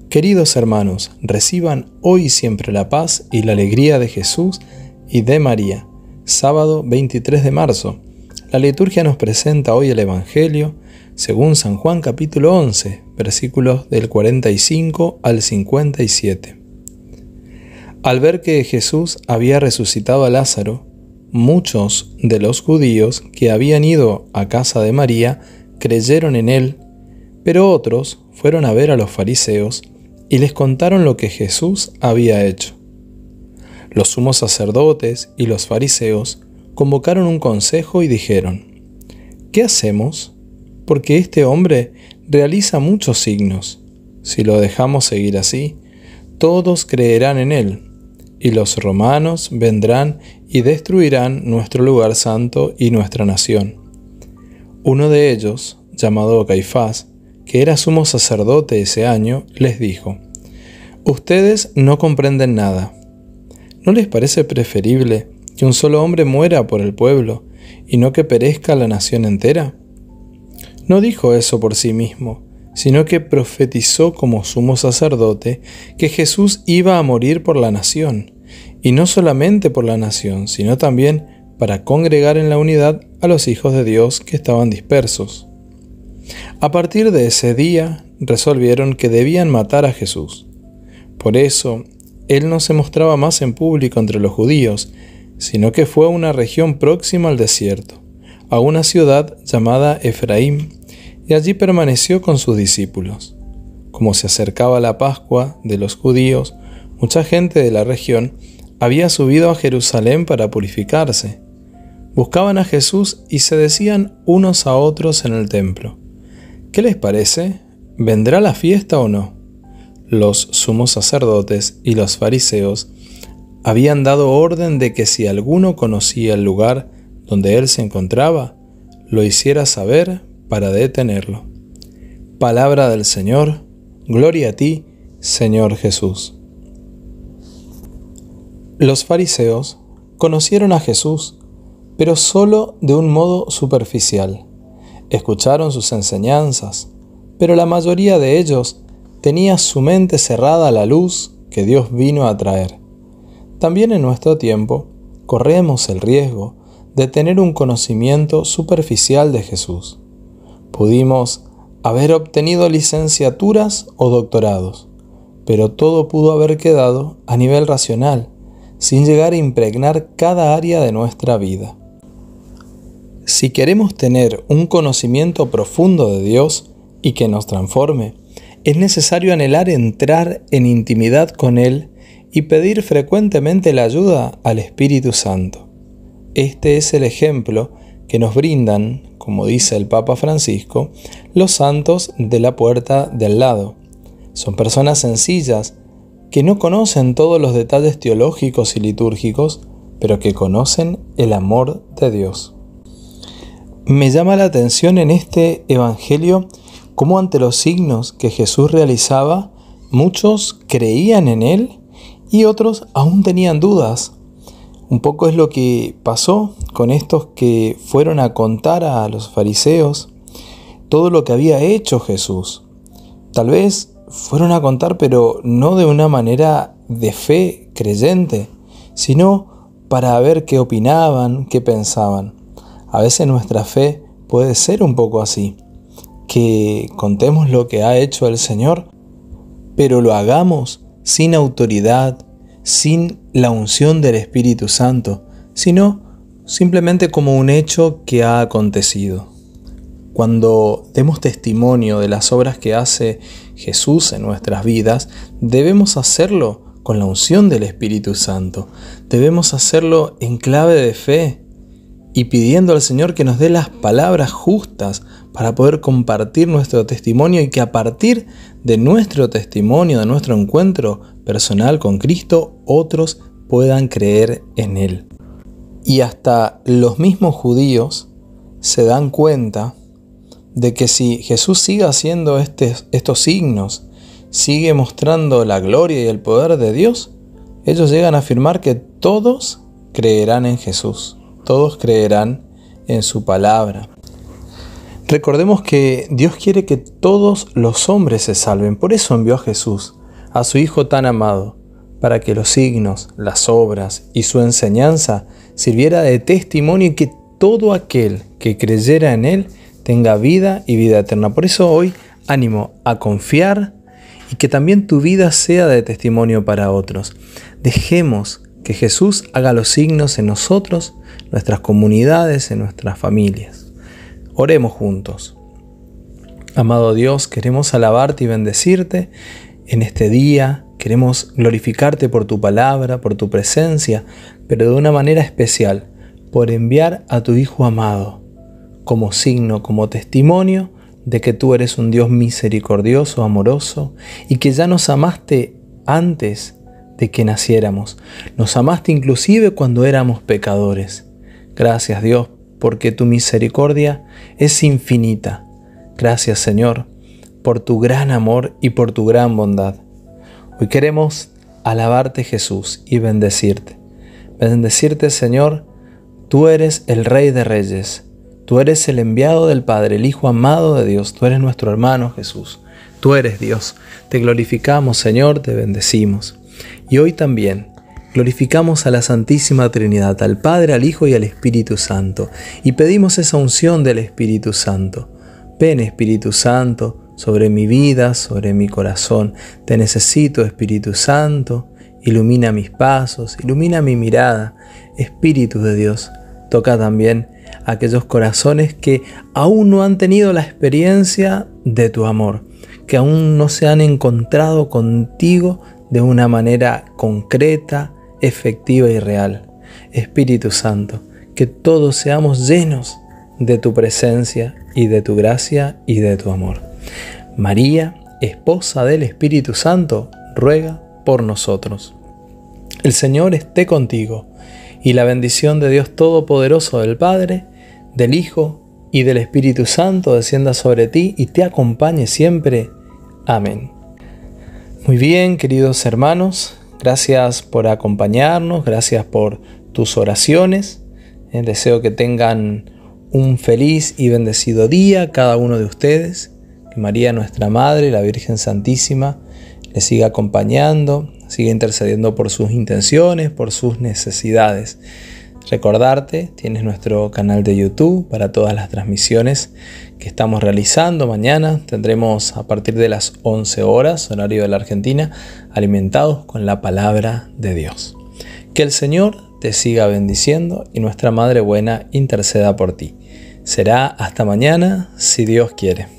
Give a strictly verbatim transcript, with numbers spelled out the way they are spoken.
Queridos hermanos, reciban hoy y siempre la paz y la alegría de Jesús y de María. Sábado veintitrés de marzo. La liturgia nos presenta hoy el Evangelio según San Juan capítulo once, versículos del cuarenta y cinco al cincuenta y siete. Al ver que Jesús había resucitado a Lázaro, muchos de los judíos que habían ido a casa de María creyeron en él, pero otros fueron a ver a los fariseos y les contaron lo que Jesús había hecho. Los sumos sacerdotes y los fariseos convocaron un consejo y dijeron: ¿qué hacemos? Porque este hombre realiza muchos signos. Si lo dejamos seguir así, todos creerán en él, y los romanos vendrán y destruirán nuestro lugar santo y nuestra nación. Uno de ellos, llamado Caifás, que era sumo sacerdote ese año, les dijo: «Ustedes no comprenden nada. ¿No les parece preferible que un solo hombre muera por el pueblo y no que perezca la nación entera?» No dijo eso por sí mismo, sino que profetizó como sumo sacerdote que Jesús iba a morir por la nación, y no solamente por la nación, sino también para congregar en la unidad a los hijos de Dios que estaban dispersos. A partir de ese día resolvieron que debían matar a Jesús. Por eso, él no se mostraba más en público entre los judíos, sino que fue a una región próxima al desierto, a una ciudad llamada Efraín, y allí permaneció con sus discípulos. Como se acercaba la Pascua de los judíos, mucha gente de la región había subido a Jerusalén para purificarse. Buscaban a Jesús y se decían unos a otros en el templo: ¿qué les parece? ¿Vendrá la fiesta o no? Los sumos sacerdotes y los fariseos habían dado orden de que si alguno conocía el lugar donde él se encontraba, lo hiciera saber para detenerlo. Palabra del Señor. Gloria a ti, Señor Jesús. Los fariseos conocieron a Jesús, pero solo de un modo superficial. Escucharon sus enseñanzas, pero la mayoría de ellos tenía su mente cerrada a la luz que Dios vino a traer. También en nuestro tiempo corremos el riesgo de tener un conocimiento superficial de Jesús. Pudimos haber obtenido licenciaturas o doctorados, pero todo pudo haber quedado a nivel racional, sin llegar a impregnar cada área de nuestra vida. Si queremos tener un conocimiento profundo de Dios y que nos transforme, es necesario anhelar entrar en intimidad con Él y pedir frecuentemente la ayuda al Espíritu Santo. Este es el ejemplo que nos brindan, como dice el Papa Francisco, los santos de la puerta del lado. Son personas sencillas que no conocen todos los detalles teológicos y litúrgicos, pero que conocen el amor de Dios. Me llama la atención en este Evangelio cómo ante los signos que Jesús realizaba, muchos creían en Él y otros aún tenían dudas. Un poco es lo que pasó con estos que fueron a contar a los fariseos todo lo que había hecho Jesús. Tal vez fueron a contar, pero no de una manera de fe creyente, sino para ver qué opinaban, qué pensaban. A veces nuestra fe puede ser un poco así, que contemos lo que ha hecho el Señor, pero lo hagamos sin autoridad, sin la unción del Espíritu Santo, sino simplemente como un hecho que ha acontecido. Cuando demos testimonio de las obras que hace Jesús en nuestras vidas, debemos hacerlo con la unción del Espíritu Santo. Debemos hacerlo en clave de fe y pidiendo al Señor que nos dé las palabras justas para poder compartir nuestro testimonio y que a partir de nuestro testimonio, de nuestro encuentro personal con Cristo, otros puedan creer en Él. Y hasta los mismos judíos se dan cuenta de que si Jesús sigue haciendo este, estos signos, sigue mostrando la gloria y el poder de Dios, ellos llegan a afirmar que todos creerán en Jesús, todos creerán en su palabra. Recordemos que Dios quiere que todos los hombres se salven, por eso envió a Jesús, a su Hijo tan amado, para que los signos, las obras y su enseñanza sirviera de testimonio y que todo aquel que creyera en Él tenga vida y vida eterna. Por eso hoy ánimo a confiar y que también tu vida sea de testimonio para otros. Dejemos que Jesús haga los signos en nosotros, nuestras comunidades, en nuestras familias. Oremos juntos. Amado Dios, queremos alabarte y bendecirte en este día. Queremos glorificarte por tu palabra, por tu presencia, pero de una manera especial, por enviar a tu Hijo amado como signo, como testimonio de que tú eres un Dios misericordioso, amoroso, y que ya nos amaste antes de que naciéramos. Nos amaste inclusive cuando éramos pecadores. Gracias, Dios, porque tu misericordia es infinita. Gracias, Señor, por tu gran amor y por tu gran bondad. Hoy queremos alabarte, Jesús, y bendecirte. Bendecirte, Señor, tú eres el Rey de Reyes. Tú eres el enviado del Padre, el Hijo amado de Dios. Tú eres nuestro hermano, Jesús. Tú eres Dios. Te glorificamos, Señor, te bendecimos. Y hoy también glorificamos a la Santísima Trinidad, al Padre, al Hijo y al Espíritu Santo. Y pedimos esa unción del Espíritu Santo. Ven, Espíritu Santo, sobre mi vida, sobre mi corazón. Te necesito, Espíritu Santo. Ilumina mis pasos, ilumina mi mirada. Espíritu de Dios, toca también a aquellos corazones que aún no han tenido la experiencia de tu amor, que aún no se han encontrado contigo de una manera concreta, efectiva y real. Espíritu Santo, que todos seamos llenos de tu presencia y de tu gracia y de tu amor. María, esposa del Espíritu Santo, ruega por nosotros. El Señor esté contigo, y la bendición de Dios Todopoderoso, del Padre, del Hijo y del Espíritu Santo descienda sobre ti y te acompañe siempre. Amén. Muy bien, queridos hermanos, gracias por acompañarnos, gracias por tus oraciones. Eh, deseo que tengan un feliz y bendecido día cada uno de ustedes. Que María, nuestra Madre, la Virgen Santísima, les siga acompañando, siga intercediendo por sus intenciones, por sus necesidades. Recordarte, tienes nuestro canal de YouTube para todas las transmisiones que estamos realizando. Mañana tendremos a partir de las once horas, horario de la Argentina, alimentados con la palabra de Dios. Que el Señor te siga bendiciendo y nuestra Madre Buena interceda por ti. Será hasta mañana, si Dios quiere.